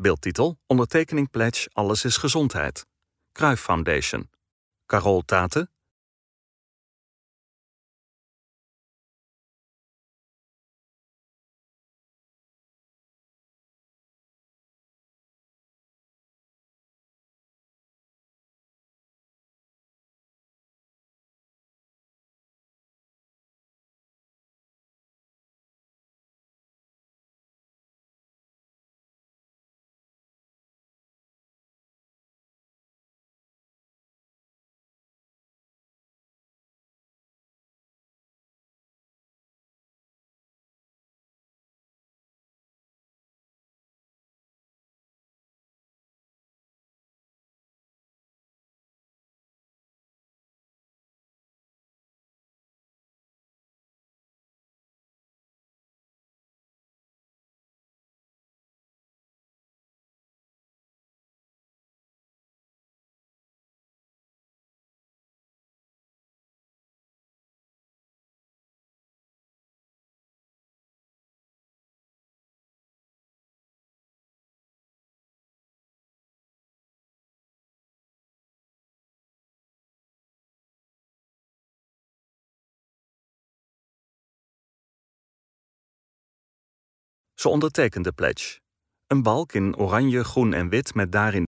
Beeldtitel: ondertekening pledge Alles is gezondheid. Cruyff Foundation. Carol Tate. Ze ondertekent de pledge. Een balk in oranje, groen en wit met daarin